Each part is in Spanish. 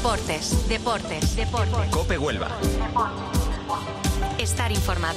Deportes. COPE Huelva. Estar informado.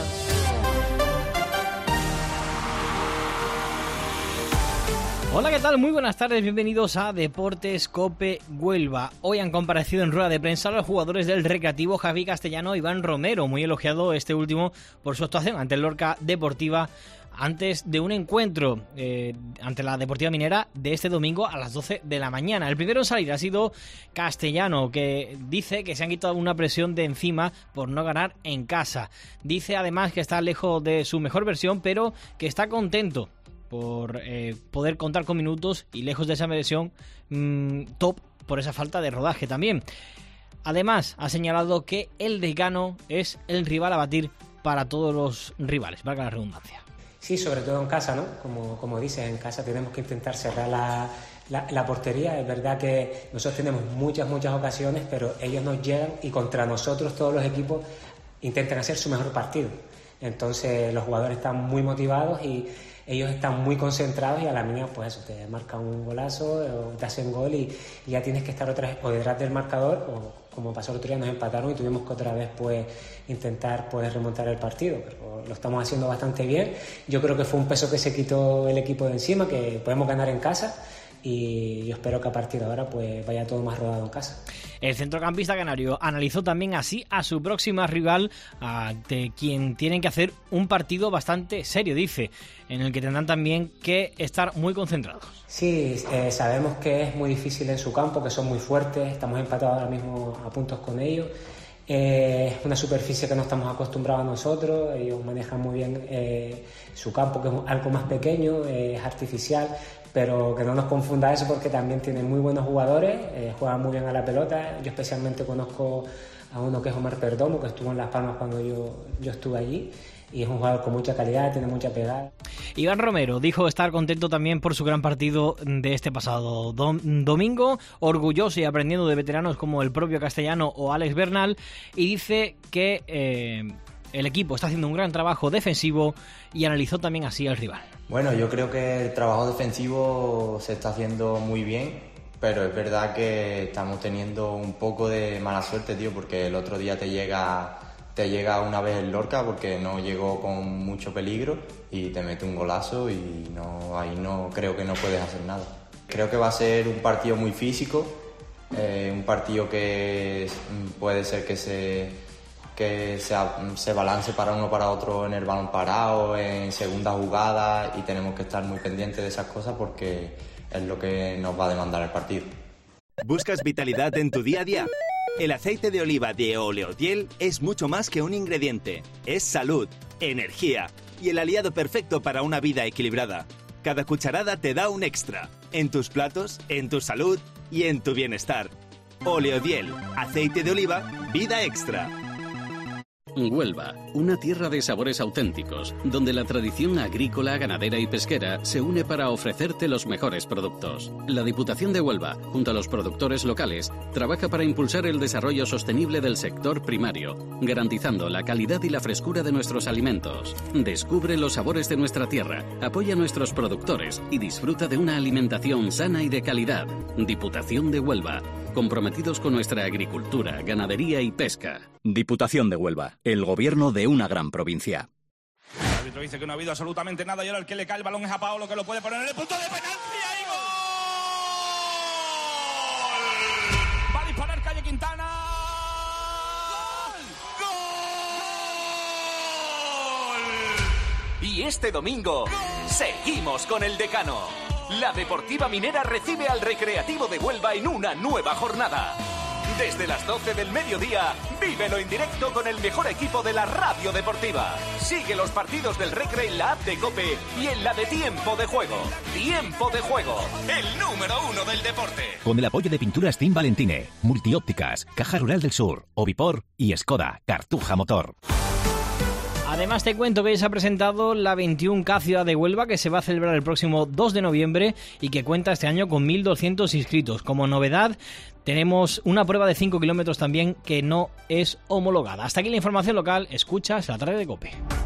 Hola, ¿qué tal? Muy buenas tardes, bienvenidos a Deportes COPE Huelva. Hoy han comparecido en rueda de prensa los jugadores del Recreativo Javi Castellano e Iván Romero, muy elogiado este último por su actuación ante el Lorca Deportiva antes de un encuentro ante la Deportiva Minera de este domingo a las 12 de la mañana. El primero en salir ha sido Castellano, que dice que se han quitado una presión de encima por no ganar en casa. Dice además que está lejos de su mejor versión, pero que está contento por poder contar con minutos y lejos de esa versión top por esa falta de rodaje también. Además, ha señalado que el Decano es el rival a batir para todos los rivales, valga la redundancia. Sí, sobre todo en casa, ¿no? Como dices, en casa tenemos que intentar cerrar la portería. Es verdad que nosotros tenemos muchas ocasiones, pero ellos nos llegan y contra nosotros todos los equipos intentan hacer su mejor partido. Entonces los jugadores están muy motivados y ellos están muy concentrados y a la mínima pues eso, te marcan un golazo o te hacen gol y ya tienes que estar otra vez o detrás del marcador o como pasó el otro día nos empataron y tuvimos que otra vez pues intentar pues remontar el partido, pero lo estamos haciendo bastante bien. Yo creo que fue un peso que se quitó el equipo de encima, que podemos ganar en casa y yo espero que a partir de ahora pues vaya todo más rodado en casa. El centrocampista canario analizó también así a su próxima rival, ante quien tienen que hacer un partido bastante serio, dice, en el que tendrán también que estar muy concentrados. Sí, sabemos que es muy difícil en su campo, que son muy fuertes, estamos empatados ahora mismo a puntos con ellos. Es una superficie que no estamos acostumbrados nosotros, ellos manejan muy bien su campo, que es algo más pequeño, es artificial, pero que no nos confunda eso porque también tienen muy buenos jugadores, juegan muy bien a la pelota. Yo especialmente conozco a uno que es Omar Perdomo, que estuvo en Las Palmas cuando yo estuve allí, y es un jugador con mucha calidad, tiene mucha pegada. Iván Romero dijo estar contento también por su gran partido de este pasado domingo, orgulloso y aprendiendo de veteranos como el propio Castellano o Alex Bernal, y dice que el equipo está haciendo un gran trabajo defensivo y analizó también así al rival. Bueno, yo creo que el trabajo defensivo se está haciendo muy bien, pero es verdad que estamos teniendo un poco de mala suerte, tío, porque el otro día te llega una vez el Lorca porque no llegó con mucho peligro y te mete un golazo y ahí no creo que no puedes hacer nada. Creo que va a ser un partido muy físico, un partido que puede ser que se balance para uno para otro en el balón parado, en segunda jugada, y tenemos que estar muy pendientes de esas cosas porque es lo que nos va a demandar el partido. ¿Buscas vitalidad en tu día a día? El aceite de oliva de Oleodiel es mucho más que un ingrediente. Es salud, energía y el aliado perfecto para una vida equilibrada. Cada cucharada te da un extra en tus platos, en tu salud y en tu bienestar. Oleodiel, aceite de oliva, vida extra. Huelva, una tierra de sabores auténticos, donde la tradición agrícola, ganadera y pesquera se une para ofrecerte los mejores productos. La Diputación de Huelva, junto a los productores locales, trabaja para impulsar el desarrollo sostenible del sector primario, garantizando la calidad y la frescura de nuestros alimentos. Descubre los sabores de nuestra tierra, apoya a nuestros productores y disfruta de una alimentación sana y de calidad. Diputación de Huelva, comprometidos con nuestra agricultura, ganadería y pesca. Diputación de Huelva, el gobierno de una gran provincia. El árbitro dice que no ha habido absolutamente nada y ahora el que le cae el balón es a Paolo, que lo puede poner en el punto de penalti. ¡Y gol! Va a disparar Calle Quintana. ¡Gol! Y este domingo seguimos con el Decano. La Deportiva Minera recibe al Recreativo de Huelva en una nueva jornada. Desde las 12 del mediodía, vívelo en directo con el mejor equipo de la radio deportiva. Sigue los partidos del Recre en la app de COPE y en la de Tiempo de Juego. Tiempo de Juego, el número 1 del deporte. Con el apoyo de Pinturas Team Valentine, Multiópticas, Caja Rural del Sur, Ovipor y Skoda, Cartuja Motor. Además te cuento que se ha presentado la 21K Ciudad de Huelva, que se va a celebrar el próximo 2 de noviembre y que cuenta este año con 1.200 inscritos. Como novedad tenemos una prueba de 5 kilómetros también que no es homologada. Hasta aquí la información local, escuchas la tarde de COPE.